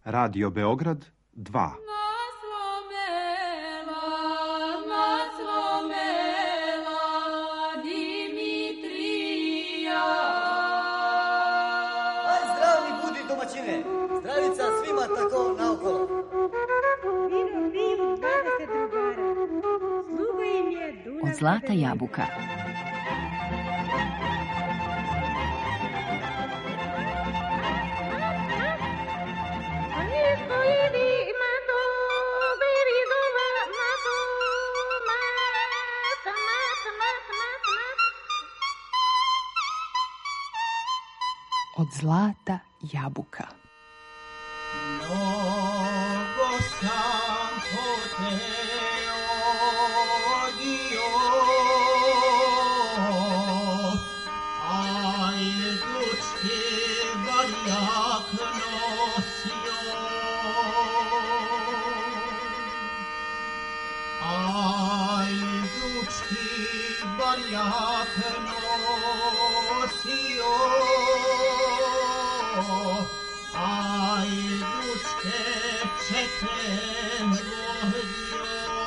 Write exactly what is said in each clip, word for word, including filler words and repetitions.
Radio Beograd dva. Zdravica svima tako naokolo. Vino, vino, dvadeset drugara. Sluga im je Dunav. Od zlata jabuka. Od zlata jabuka. Mnogo sam hoteo dio, a ildučke varijak nosio, a ildučke varijak nosio, a ildučke četem vodio.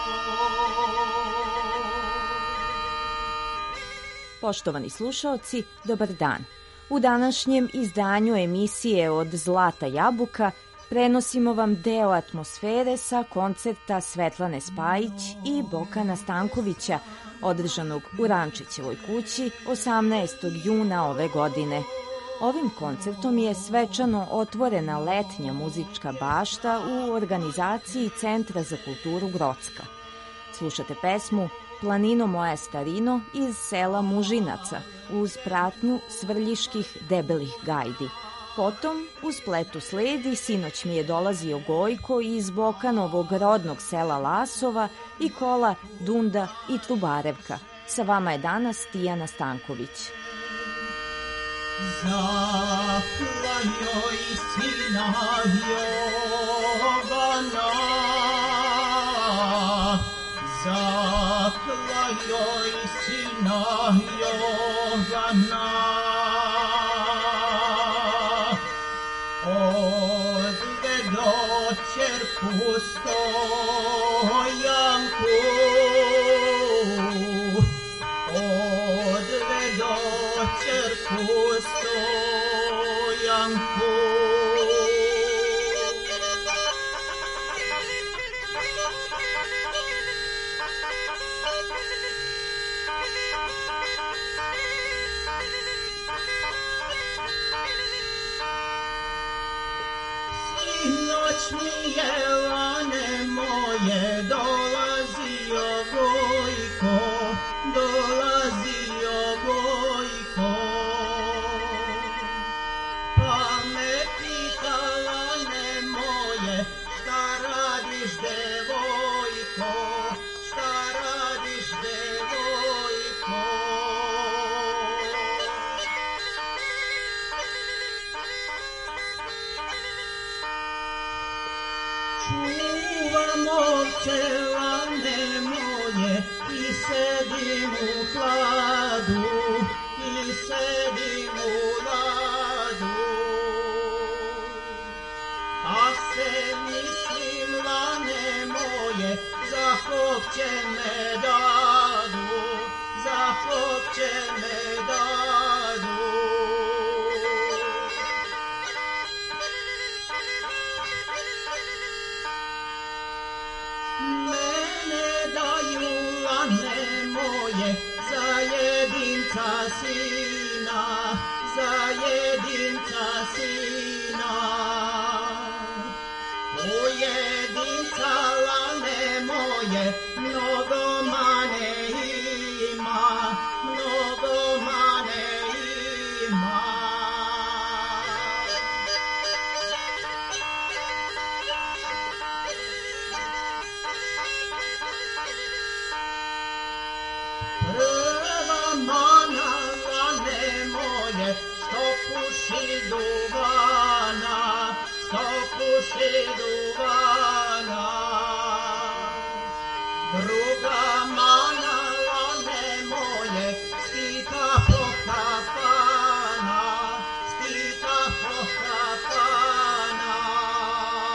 Poštovani slušaoci, dobar dan. U današnjem izdanju emisije Od zlata jabuka prenosimo vam deo atmosfere sa koncerta Svetlane Spajić i Bokana Stankovića, održanog u Rančićevoj kući osamnaestog juna ove godine. Ovim koncertom je svečano otvorena letnja muzička bašta u organizaciji Centra za kulturu Grocka. Slušate pesmu Planino moja starino iz sela Mužinaca uz pratnju svrljiških debelih gajdi. Potom u spletu sledi Sinoć mi je dolazio Gojko iz Bokanovog rodnog sela Lasova i kola Dunda i Trubarevka. Sa vama je danas Tijana Stanković. Zakla joj sina Jovana, zakla joj sina Jovana, odvedo ćerku Stojanku, odvedo ćerku Stojanku. Sinoć mi je lane moje dolazio Gojko, dolazio Gojko, pa me pitala ne moje, šta radiš devojko, šta radiš devojko. Čuvam ovce lane moje i sedim u hladu, i sedim u ladu. A se mislim lane moje, za hopće me dadu, za hopće me dadu. Mene daju lane moje za jedinca sina, za jedinca sina. U jedinca lane moje mnogo mane ima, mnogo mane ima. Prva mana lane moje, što puši duvana, što puši duvana. Druga mana lane moje, stita pohapana, stita pohapana.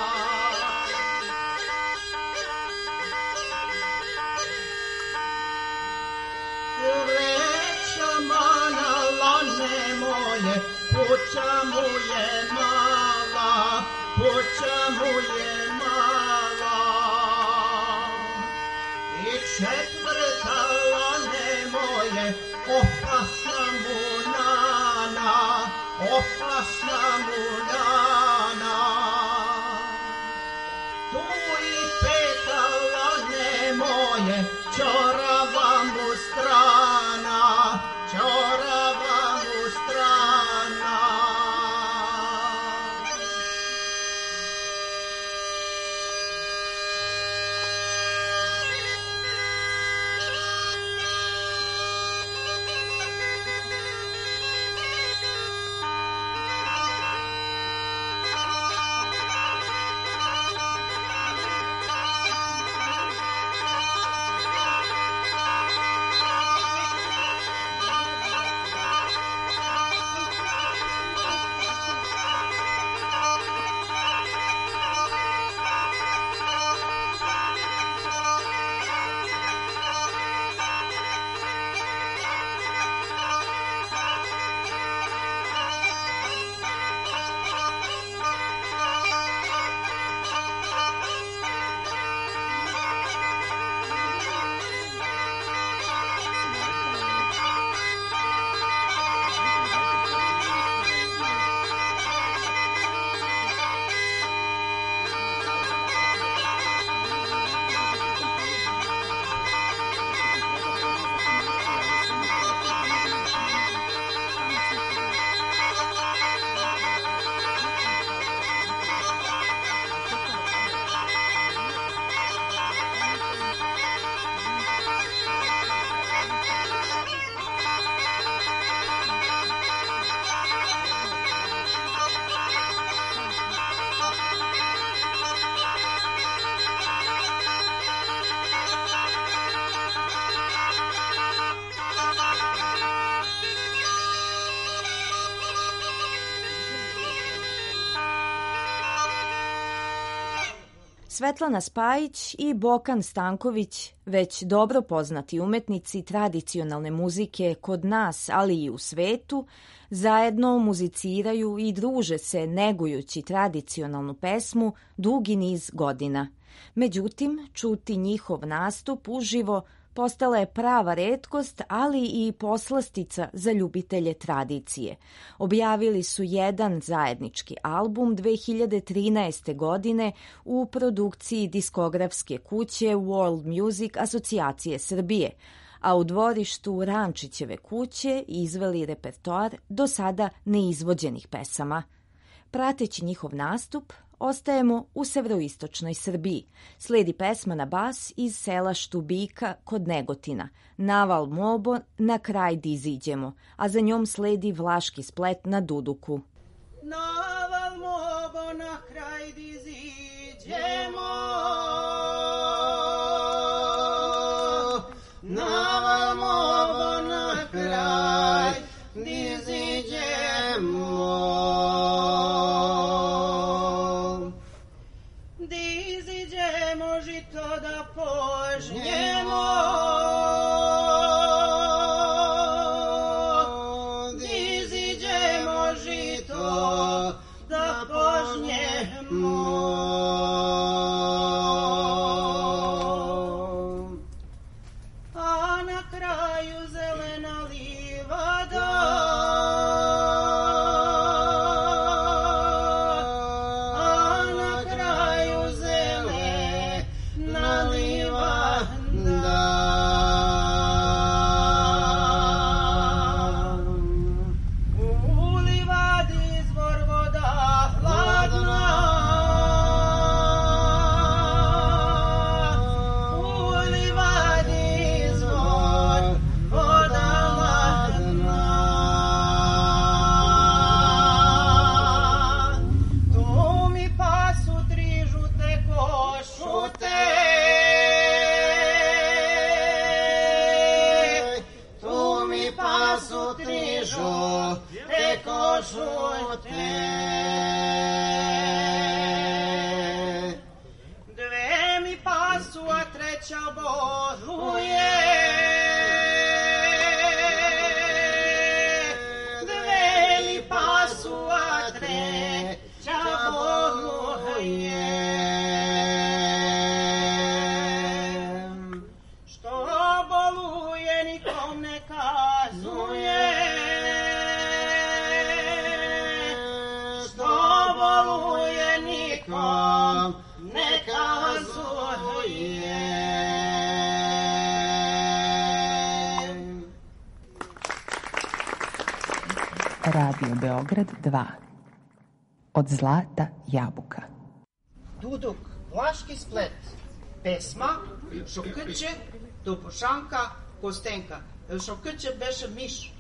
moje, kuća mu je mala, kuća mu je mala. I četvrta lane moje, opasna mu nana, opasna mu nana. Tu i peta lane moje, čorava mu strana, čorava mu strana. Svetlana Spajić i Bokan Stanković, već dobro poznati umetnici tradicionalne muzike kod nas, ali i u svetu, zajedno muziciraju i druže se negujući tradicionalnu pesmu dugi niz godina. Međutim, čuti njihov nastup uživo postala je prava retkost, ali i poslastica za ljubitelje tradicije. Objavili su jedan zajednički album dve hiljade trinaeste. godine u produkciji diskografske kuće World Music Asocijacije Srbije, a u dvorištu Rančićeve kuće izveli repertoar do sada neizvođenih pesama. Prateći njihov nastup, ostajemo u severoistočnoj Srbiji. Sledi pesma na bas iz sela Štubika kod Negotina, Naval Mobo, Na kraj diziđemo, a za njom sledi vlaški splet na duduku. Naval Mobo, na kraj diziđemo, Naval Mobo, na kraj diziđemo. Da požnjemo, diziđemo žito, da požnjemo. A na kraju zelena livada, a na kraju zelena u livadi izvor voda hladna, u livadi izvor voda hladna. Tu mi pasu tri žute košute, te košute. Dve mi pasu, a treća boluje. Dve mi nekom ne kazuje. Radio Beograd dva. Od zlata jabuka. Duduk, Vlaški splet. Pesma, Šokrće, Dubošanka, Kostenka. Šokrće beše miš.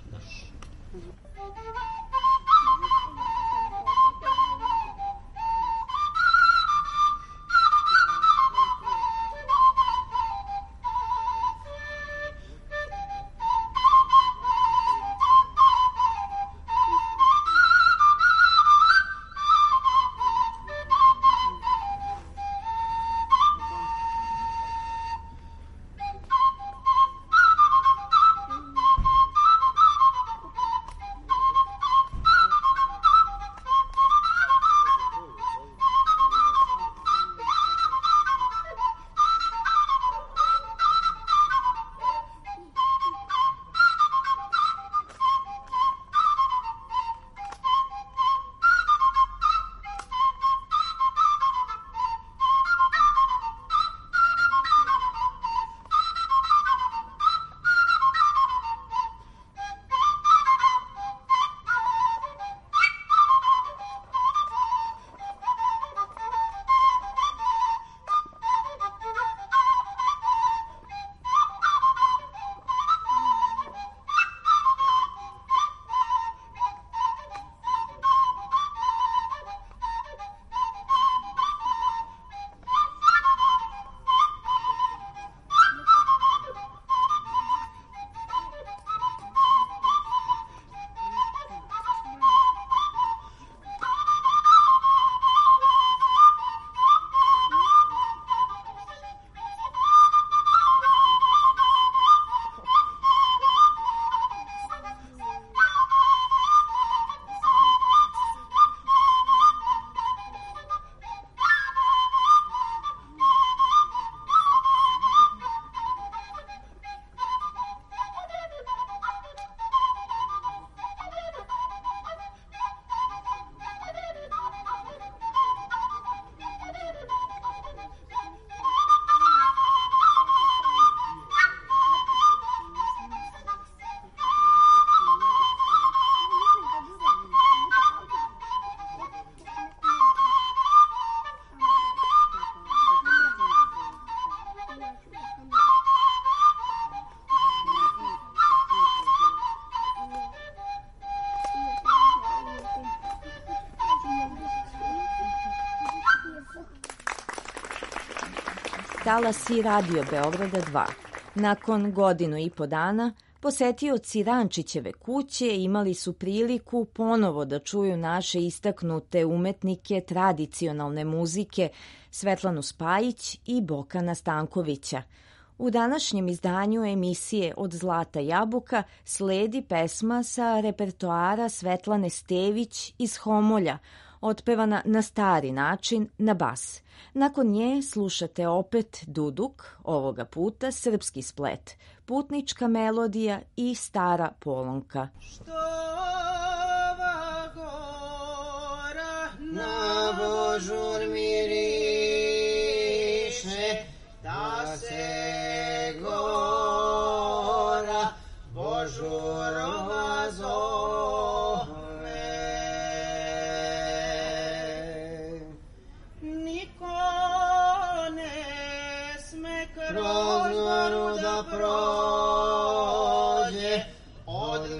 Talasi Radio Beograda dva. Nakon godinu i po dana, posetioci Rančićeve kuće imali su priliku ponovo da čuju naše istaknute umetnike tradicionalne muzike Svetlanu Spajić i Bokana Stankovića. U današnjem izdanju emisije Od zlata jabuka sledi pesma sa repertoara Svetlane Stević iz Homolja, otpevana na stari način na bas. Nakon nje slušate opet Duduk, ovoga puta srpski splet, putnička melodija i stara polonka. Što ova gora na božur miriše, da se gora božurova zove. Niko ne sme kroz goru da prođe od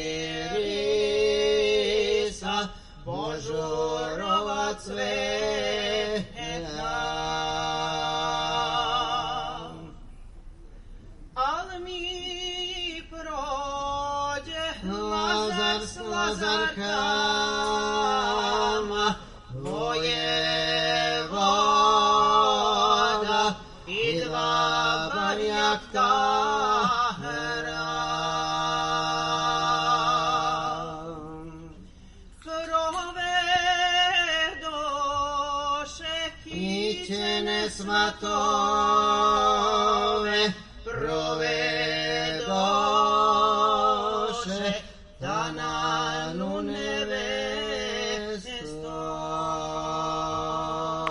mirisa božurova cveta. Al mi prođe Lazar s Lazarkama, vojevoda i dva barjaktara. Provedoše kićene svatove, provedoše da na nu nevesto.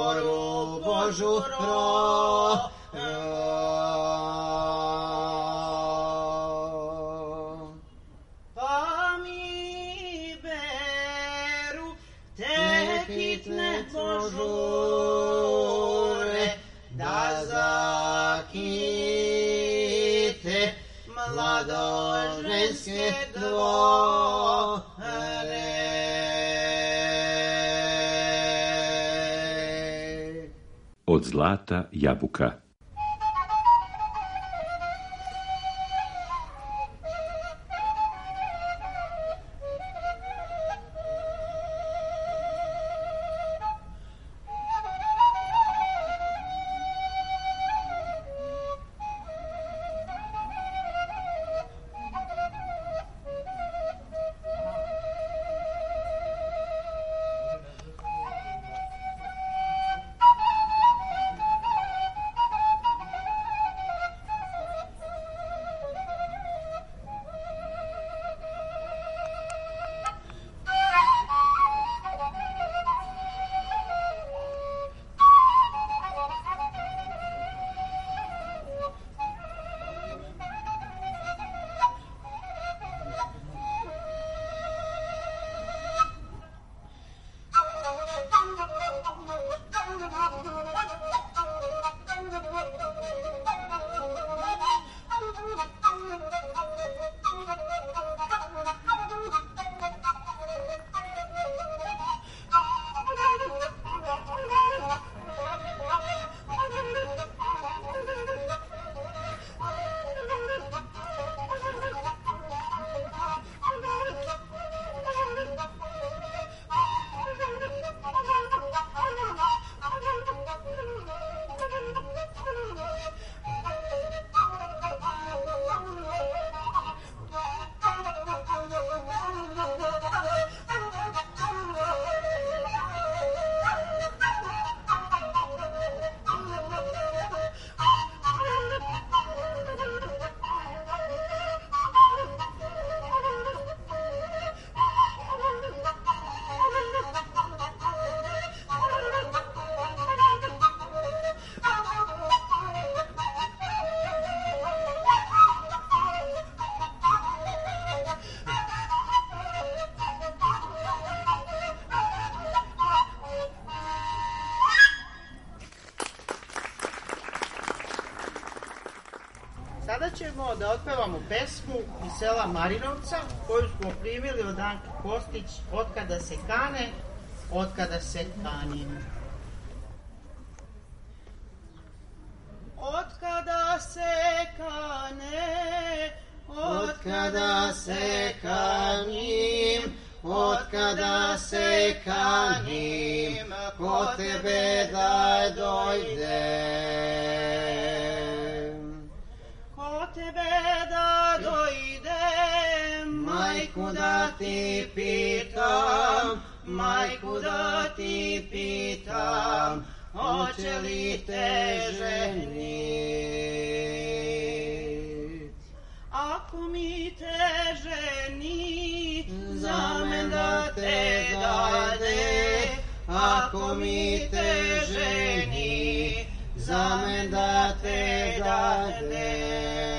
vjeru Božu pro. Pa mi beru te hitne požure da zakite mladoženske dvore. Od zlata jabuka. Sada ćemo da otpevamo pesmu iz sela Marinovca, koju smo primili od Anke Kostić, Otkada se kane, otkada se kanim. Otkada se kane, otkada se kanim, otkada se kanim, ko tebe da dojdem. Ko tebe da dojdem, majku da ti pitam, majku da ti pitam, hoće li te ženit? Ako mi te ženi, za men da te dade. Ako mi te ženi, za men da te dade.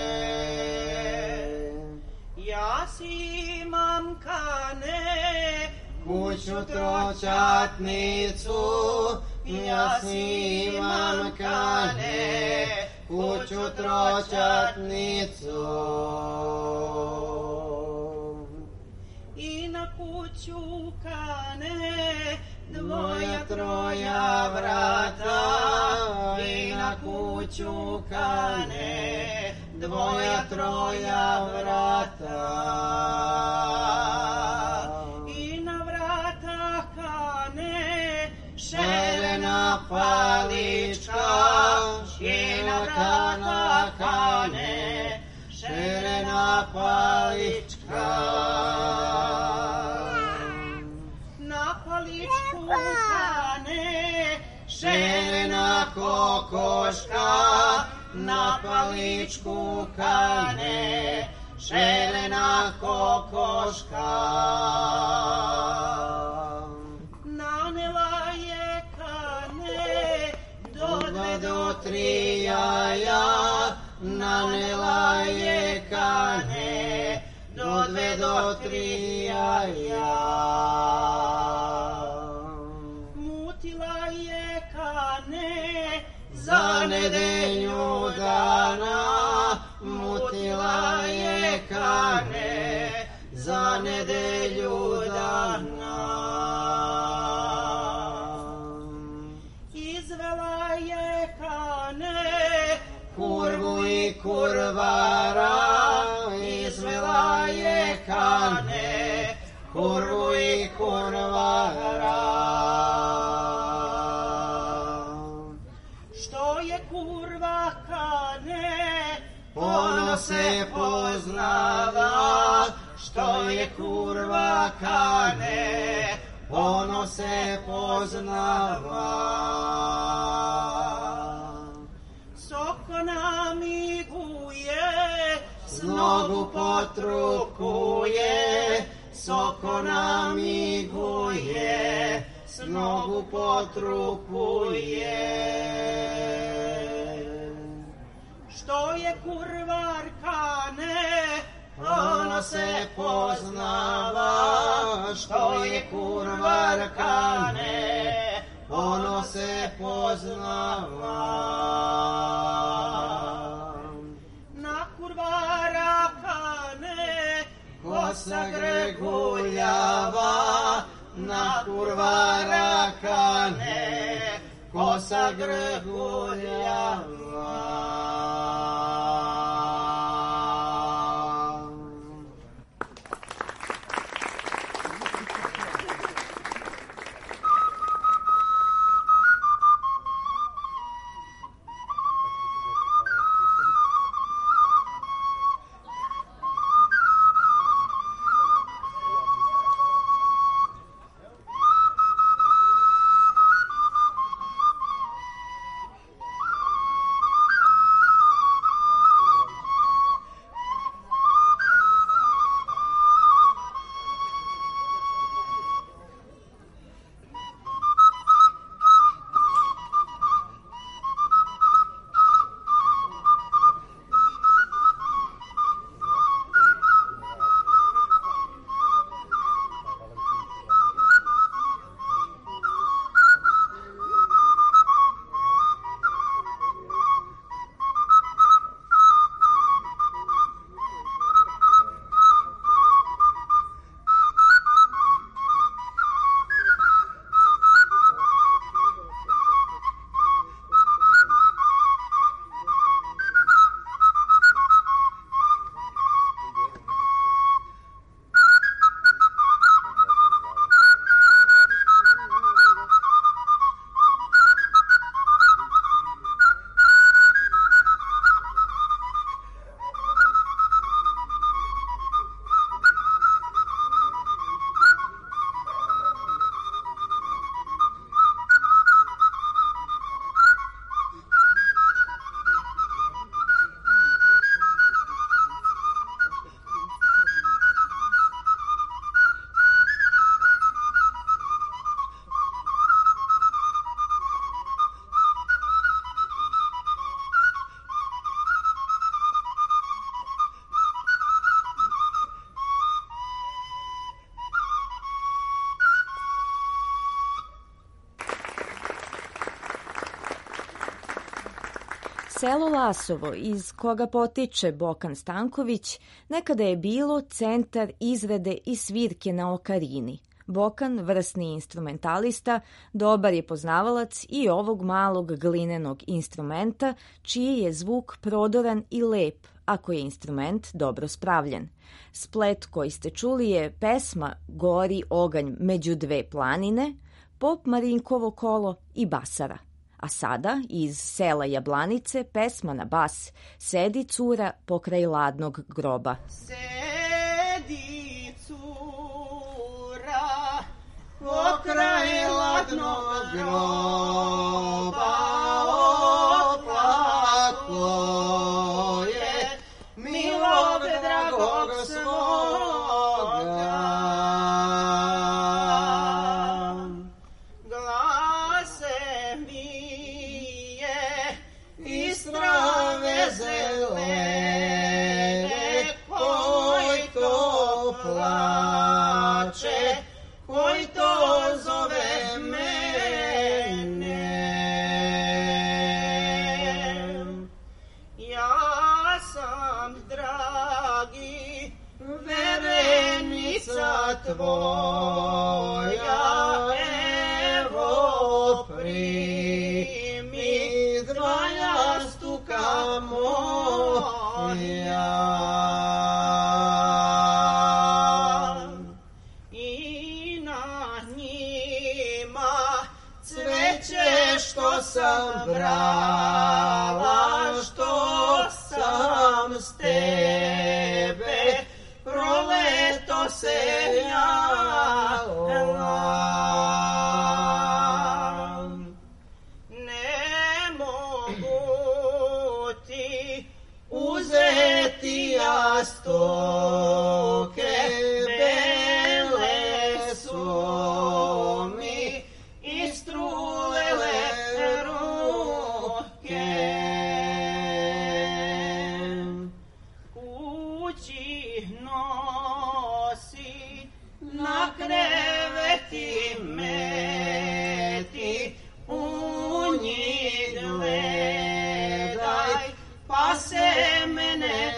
Ja si imam kane, kuću troćatnicu, ja si imam kane, kuću troćatnicu. I na kuću kane, dvoja troja vrata, i na kuću kane, dvoja troja vrata. I na vrata kane, šerena palička, i na vrata kane, šerena palička. Na paličku kane, šerena kokoška, na paličku kane, šerena kokoška. Nanela je kane, do tri jaja, nanela je kane, do dve do tri jaja. Mutila je kane, za nedelju dana, mutila je kane, za nedelju dana. Izvela je kane, kurvu i kurvara, izvela je kane, kurvu i kurvara. Što je kurva kane, ono se poznava. Što je kurva kane, ono se poznava. Soko namiguje, s nogu potrukuje, soko namiguje, s nogu potrukuje. Što je kurvar kane, ono se poznava. Što je kurvar kane, ono se poznava. Na kurvara kane, kosa greguljava. Na kurvara kane, kosa greguljava. Selo Lasovo, iz koga potiče Bokan Stanković, nekada je bilo centar izrade i svirke na okarini. Bokan, vrsni instrumentalista, dobar je poznavalac i ovog malog glinenog instrumenta, čiji je zvuk prodoran i lep, ako je instrument dobro spravljen. Splet koji ste čuli je pesma Gori oganj među dve planine, Pop Marinkovo kolo i Basara. A sada, iz sela Jablanice, pesma na bas Sedi cura pokraj ladnog groba. Sedi cura pokraj ladnog groba, oplako je milog dragog svoga. Glase mi je I na njima cveće što sam brala, što sam s tebe proleto se jala. Ne mogu ti uzeti jastoke, bele su mi istrulele ruke. Kući nosi na kreveti meti, u njih gledaj, pa se mene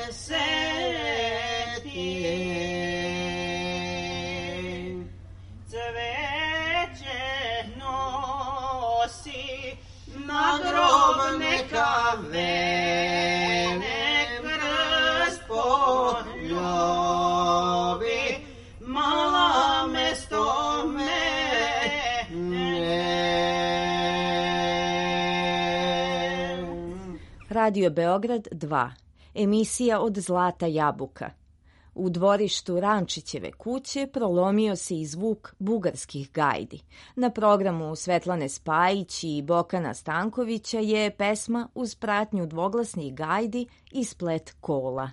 seti. Cveće nosi na grob neka vene, krst poljubi, mala mesto mene. Radio Beograd dva. Emisija od Zlata Jabuka. U dvorištu Rančićeve kuće prolomio se i zvuk bugarskih gajdi. Na programu Svetlane Spajić i Bokana Stankovića je pesma uz pratnju dvoglasnih gajdi i splet kola.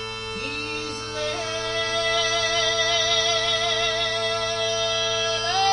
Izle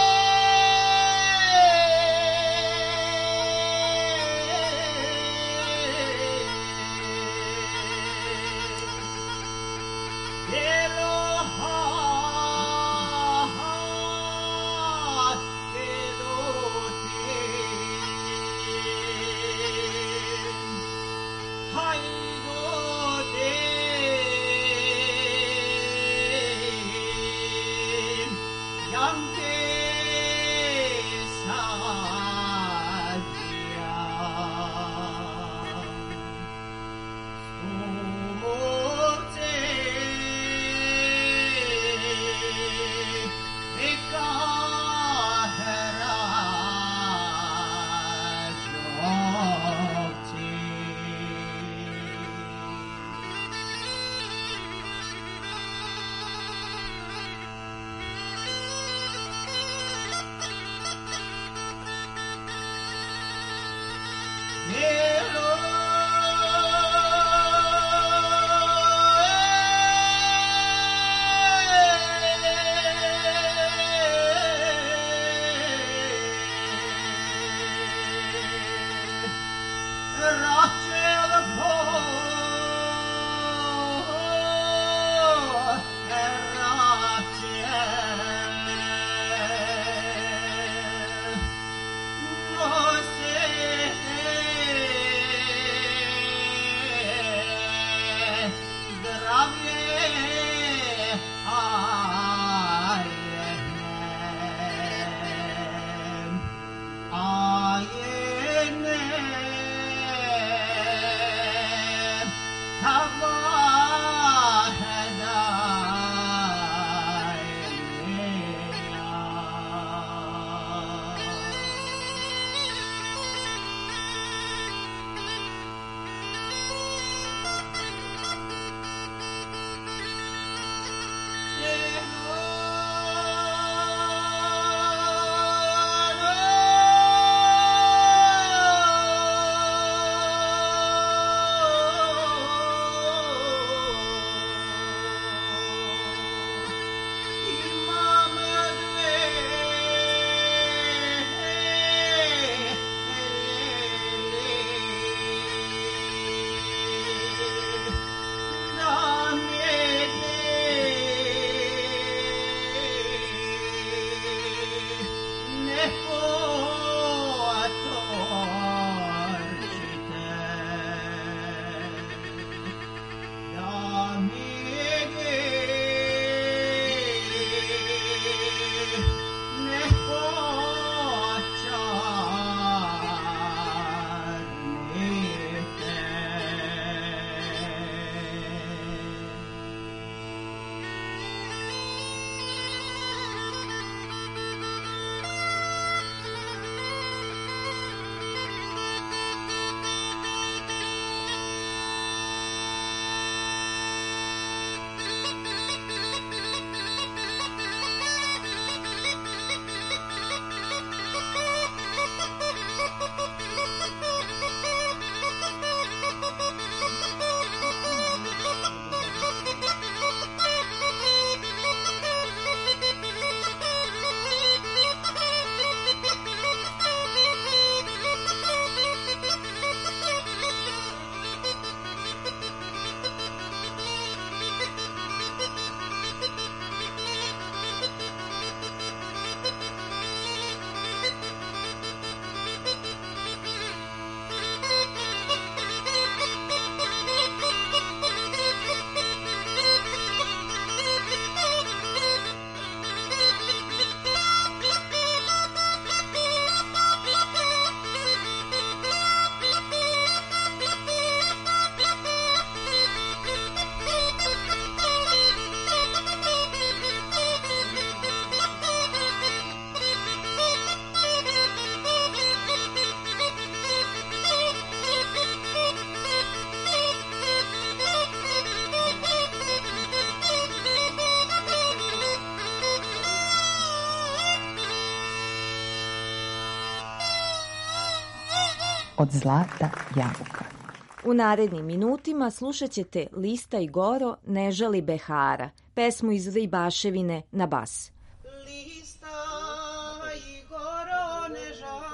od Zlata Jabuka. U narednim minutima slušat ćete Lista i Goro ne žali Behara, pesmu iz Ribaševine na bas. Lista i Goro ne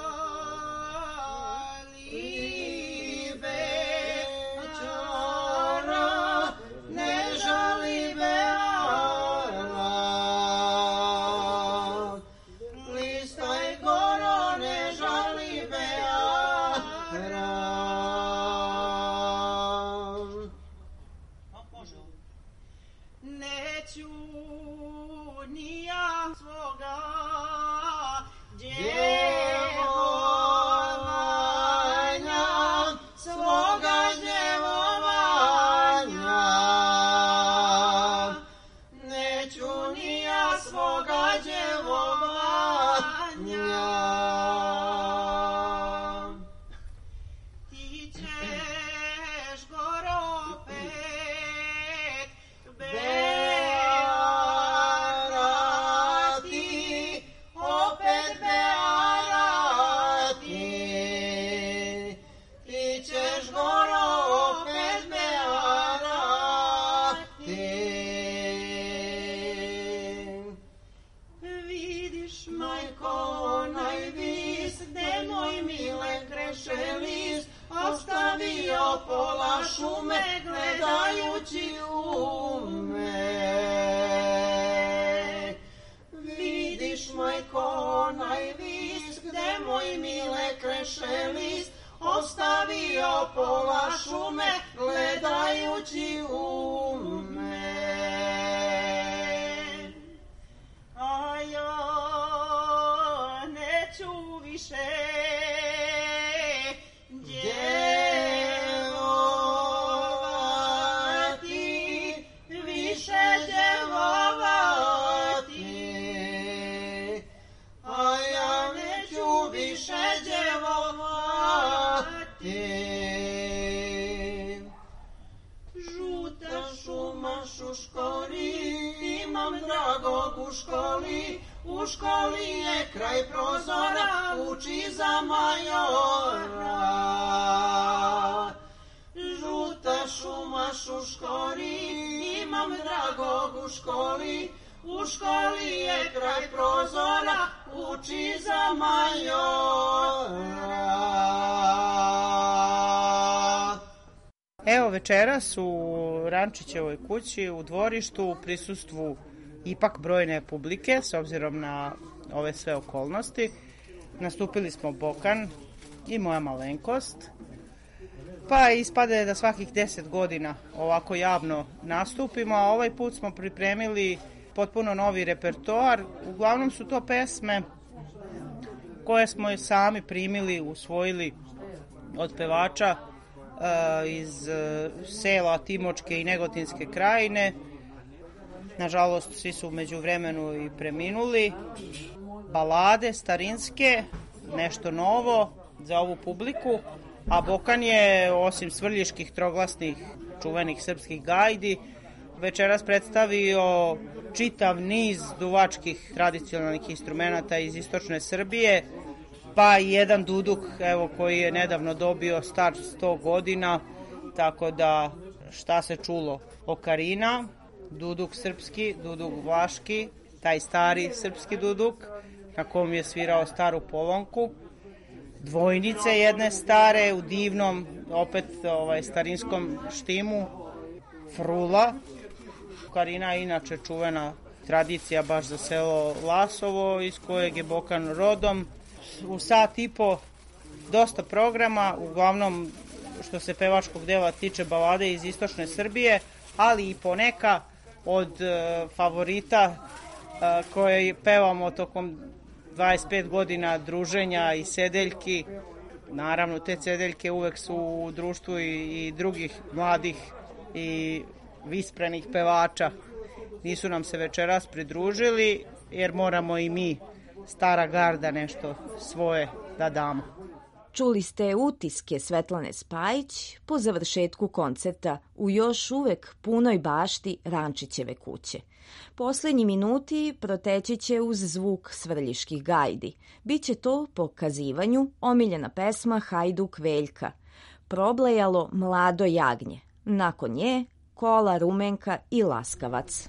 žali Behara, ne žali Behara. Lista i Goro ne žali Behara. Neću ni ja svoga djevovanja, svoga djevovanja. Neću ni ja svoga djevovanja. Ti ćeš Goro opet bearati, opet bearati. Ti ćeš Goro opet bearati. Vidiš, majko, onaj vis gde moj mile kreše list, ostavio pola šume gledajući u me. Vidiš, majko, onaj vis gde moj mile kreše list, ostavio pola šume gledajući u me. A ja neću više djevovati, više djevovati. A ja neću više djevovati. Žuta šuma šuškori, imam dragog u školi, u školi je kraj prozora, uči za majora. Žuta šuma šuškori, imam dragog u školi, u školi je kraj prozora, uči za majora. Evo večeras u Rančićevoj kući u dvorištu u prisustvu ipak brojne publike, s obzirom na ove sve okolnosti. Nastupili smo Bokan i moja malenkost. Pa ispade da svakih deset godina ovako javno nastupimo, a ovaj put smo pripremili potpuno novi repertoar. Uglavnom su to pesme koje smo i sami primili, usvojili od pevača iz sela Timočke i Negotinske krajine. Nažalost, svi su umeđu vremenu i preminuli. Balade starinske, nešto novo za ovu publiku, a Bokan je, osim svrljiških troglasnih čuvenih srpskih gajdi, večeras predstavio čitav niz duvačkih tradicionalnih instrumenta iz istočne Srbije, pa i jedan duduk, evo, koji je nedavno dobio star sto godina, tako da šta se čulo? Okarina, duduk srpski, duduk vlaški, taj stari srpski duduk, na kom je svirao staru polonku, dvojnice jedne stare u divnom, opet ovaj, starinskom štimu, frula. Okarina je inače čuvena tradicija baš za selo Lasovo, iz kojeg je Bokan rodom. U sat i po dosta programa, uglavnom što se pevačkog dela tiče balade iz istočne Srbije, ali i poneka od e, favorita e, koje pevamo tokom dvadeset pet godina druženja i sedeljki. Naravno, te sedeljke uvek su u društvu i, i drugih mladih i visprenih pevača. Nisu nam se večeras pridružili, jer moramo i mi, stara garda, nešto svoje da damo. Čuli ste utiske Svetlane Spajić po završetku koncerta u još uvek punoj bašti Rančićeve kuće. Poslednji minuti proteći će uz zvuk svrljiških gajdi. Biće to po kazivanju omiljena pesma Hajduk Veljka, Problejalo mlado jagnje. Nakon nje Kola, Rumenka i Laskavac.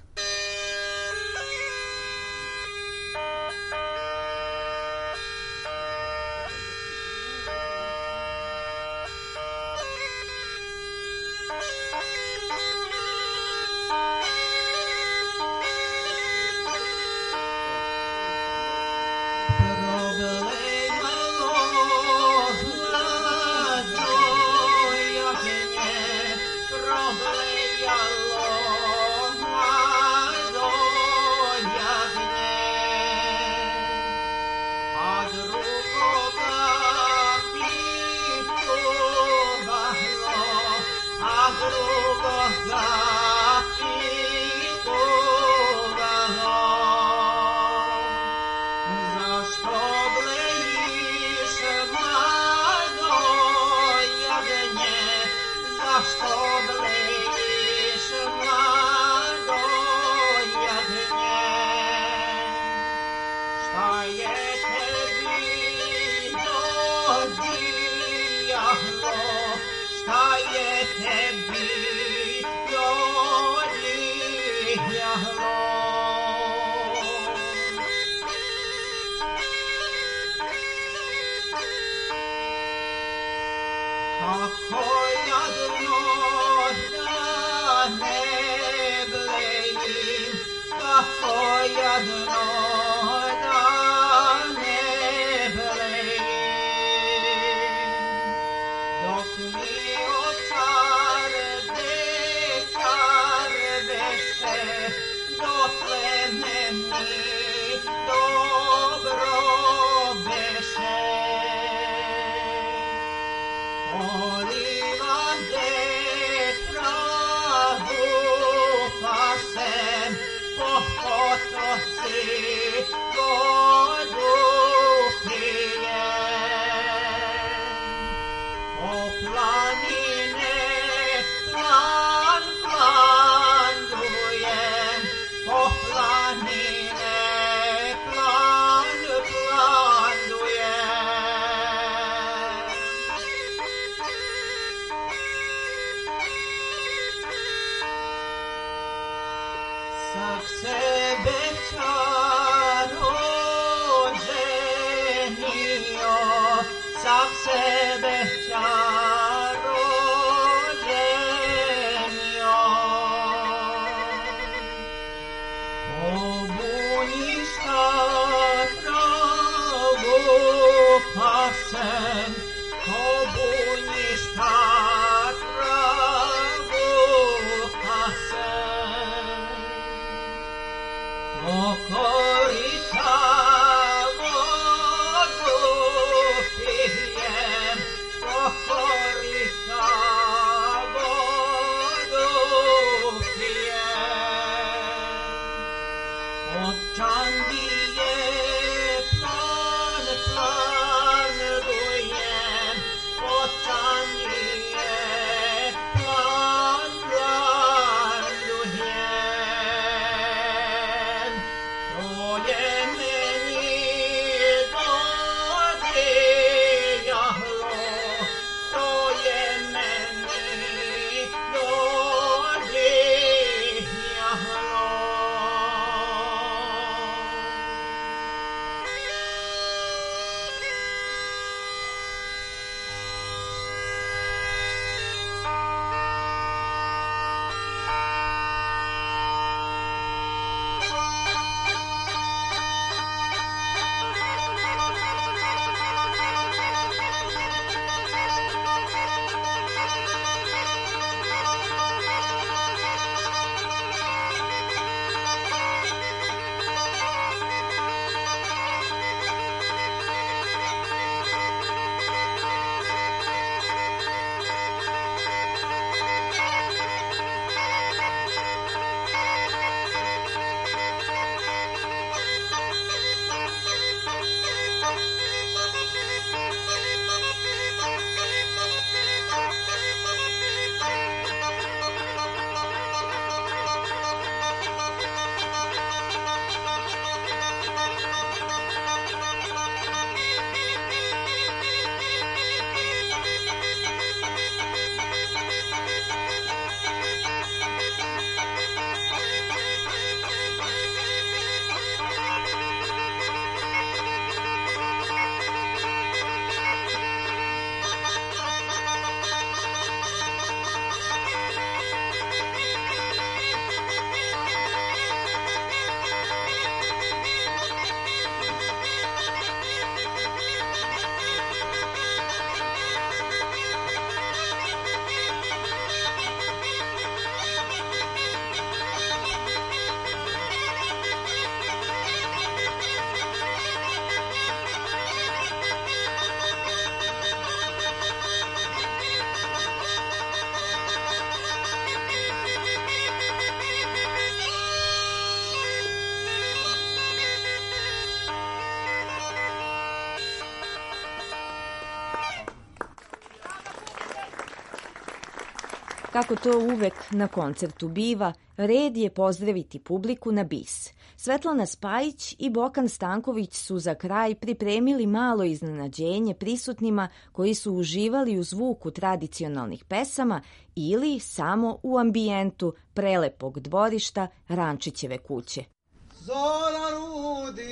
Kako to uvek na koncertu biva, red je pozdraviti publiku na bis. Svetlana Spajić i Bokan Stanković su za kraj pripremili malo iznenađenje prisutnima koji su uživali u zvuku tradicionalnih pesama ili samo u ambijentu prelepog dvorišta Rančićeve kuće. Zora rudi,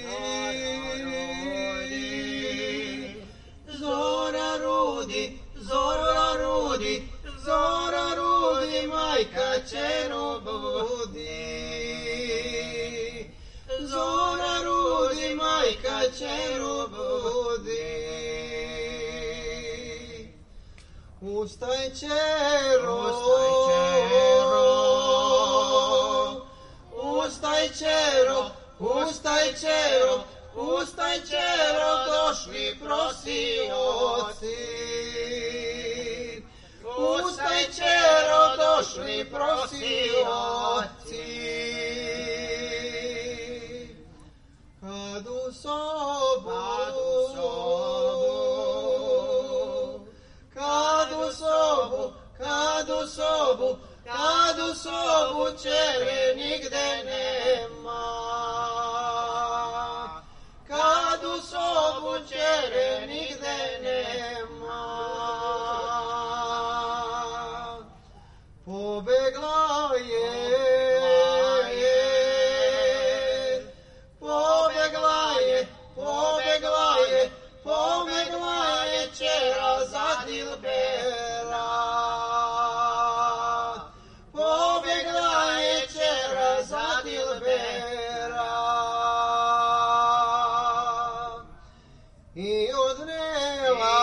zora rudi, zora rudi, zora rudi, majka čero budi. Zora rudi, majka čero budi. Ustaj čero, ustaj čero, ustaj čero, ustaj čero, došli prosioci. Ustaj čero, došli prosioci. Kad u sobu, kad u sobu, kad u sobu, kad u sobu čere nigde nema. Kad u sobu čere nigde nema. Pobegla je, pobegla je, pobegla je, pobegla je čera za Dilbera. Pobegla je čera za Dilbera. I odnela,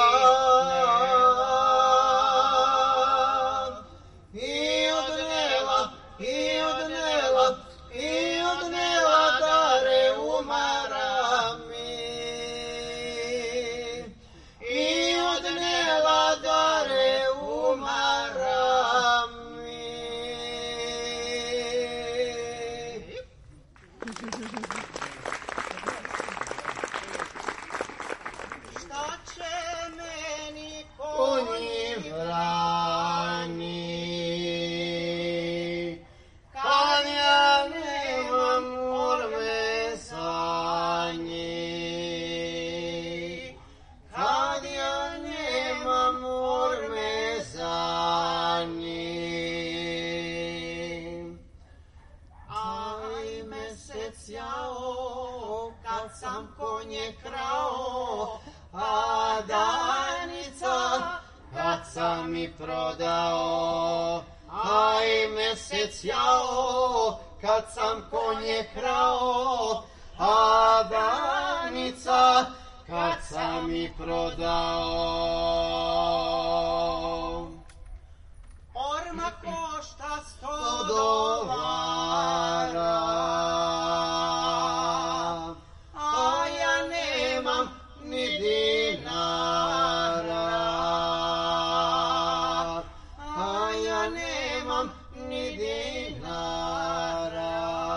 i odnela, i odnela, i odnela dare u marami. I odnela dare u marami. Šta će meni konji vrani, kad ja nemam orme sa njih, kad ja nemam orme za njih. Aj mesec jao, kad sam konje krao, a danica kad sam mi prodao. Aj mesec jao, kad sam konje krao, a danica kad sam mi prodao. Orma košta sto dolara, a ja nemam ni dinara, a ja nemam ni dinara.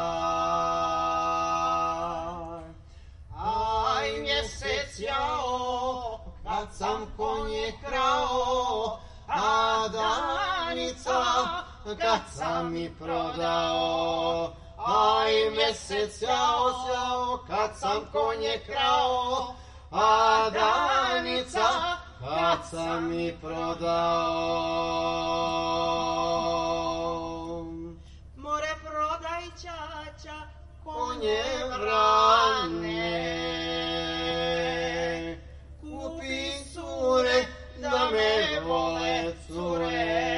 Aj mjesec jao, kad sam konje krao, a danica kad sam mi prodao. Aj mjesec jao, jao, kad sam konje krao, a danica kad sam mi prodao. More prodaj čača konje vrane, kupi cure da me vole cure,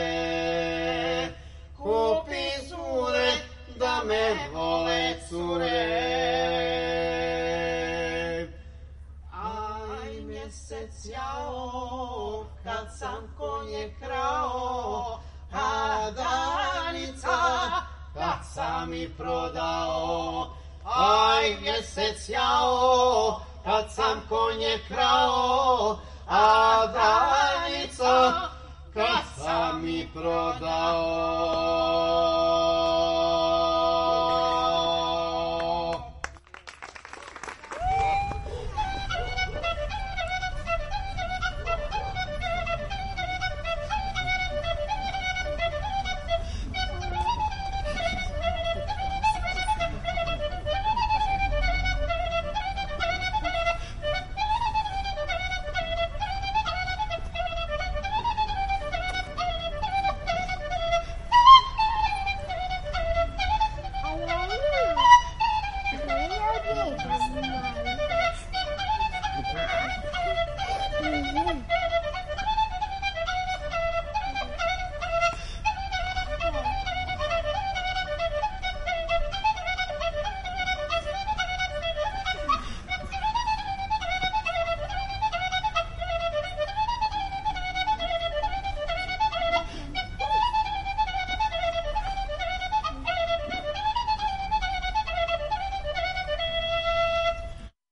kupi cure da me vole cure. Aj mjesec jao, kad sam konje krao, a danica kad sam mi prodao. Aj mjesec jao, kad sam konje krao, a danica kad sam mi prodao.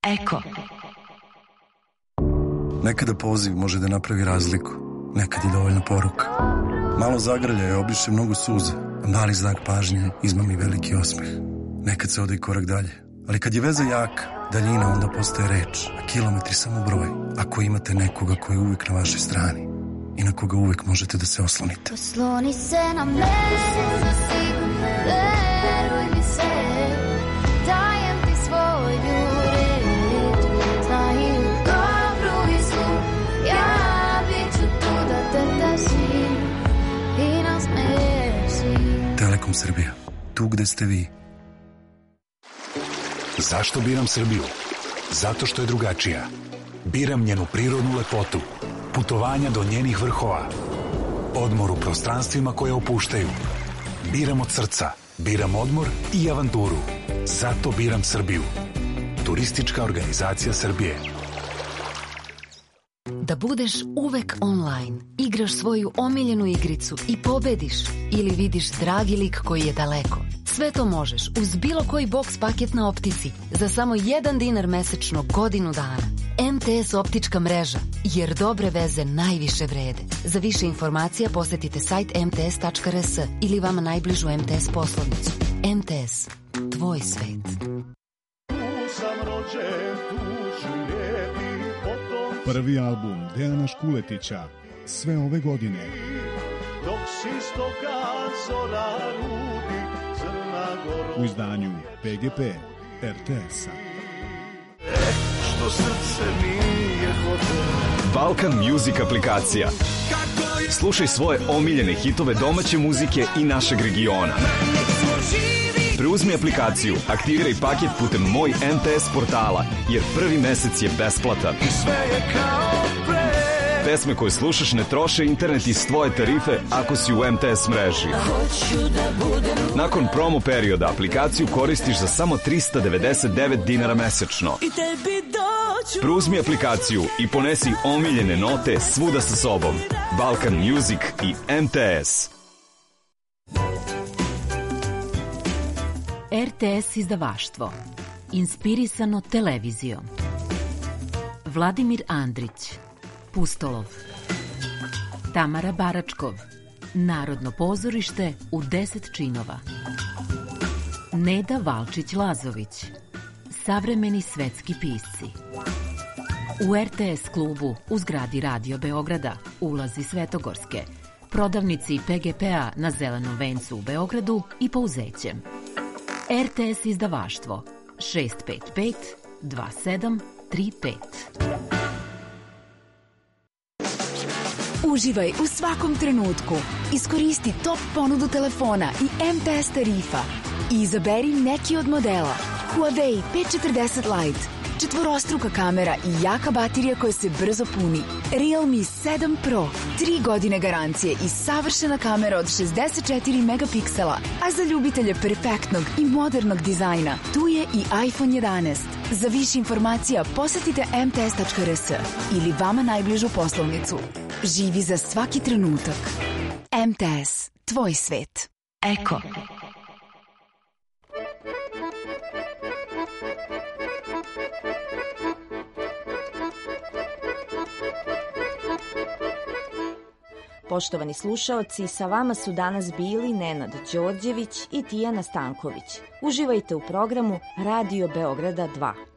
Eko. Nekada poziv može da napravi razliku, nekad je dovoljna poruka. Malo zagrljaja obriše mnogo suza, a mali znak pažnje izmami veliki osmeh. Nekad se ode i korak dalje, ali kad je veza jaka, daljina onda postaje reč, a kilometri samo broj, ako imate nekoga koji je uvijek na vašoj strani i na koga uvijek možete da se oslonite. Osloni se na mene, veruj mi se, dajem ti svoju reč, znaju dobru i zlu, ja bit ću tu da te tasim i nasmeješ si. Telekom Srbija, tu gde ste vi. Zašto biram Srbiju? Zato što je drugačija. Biram njenu prirodnu lepotu, putovanja do njenih vrhova, odmor u prostranstvima koje opuštaju. Biram od srca, biram odmor i avanturu. Zato biram Srbiju. Turistička organizacija Srbije. Da budeš uvek online, igraš svoju omiljenu igricu i pobediš ili vidiš dragi lik koji je daleko. Sve to možeš uz bilo koji boks paket na Optici za samo jedan dinar mesečno godinu dana. em te es optička mreža, jer dobre veze najviše vrede. Za više informacija posetite sajt em te es tačka er es ili vama najbližu em te es poslovnicu. em te es, tvoj svet. Prvi album Dejana Škuletića sve ove godine. Dok s istoka zora rudi Crna Goro. U izdanju pe ge pe er te es-a. Što srce nije hotel. Balkan Music aplikacija. Slušaj svoje omiljene hitove domaće muzike i našeg regiona. Preuzmi aplikaciju, aktiviraj paket putem Moj em te es portala, jer prvi mesec je besplatan. Pesme koje slušaš ne troše internet iz tvoje tarife ako si u em te es mreži. Nakon promo perioda aplikaciju koristiš za samo trista devedeset devet dinara mesečno. Preuzmi aplikaciju i ponesi omiljene note svuda sa sobom. Balkan Music i em te es. er te es izdavaštvo. Inspirisano televizijom. Vladimir Andrić, Pustolov. Tamara Baračkov, Narodno pozorište u deset činova. Neda Valčić-Lazović, Savremeni svetski pisci. U er te es klubu u zgradi Radio Beograda, ulazi Svetogorske, prodavnici pe ge pe-a na Zelenom vencu u Beogradu i Pouzećem. er te es izdavaštvo šest pet pet dva sedam tri pet. Uživaj u svakom trenutku. Iskoristi top ponudu telefona i em te es tarifa i izaberi neki od modela. Huawei pet četrdeset Lite, četvorostruka kamera i jaka baterija koja se brzo puni. Realme sedam Pro, tri godine garancije i savršena kamera od šezdeset četiri megapiksela. A za ljubitelje perfektnog i modernog dizajna, tu je i iPhone jedanaest. Za više informacija posetite em te es tačka er es ili vama najbližu poslovnicu. Živi za svaki trenutak. em te es, tvoj svet. Eko. Poštovani slušaoci, sa vama su danas bili Nenad Đorđević i Tijana Stanković. Uživajte u programu Radio Beograda dva.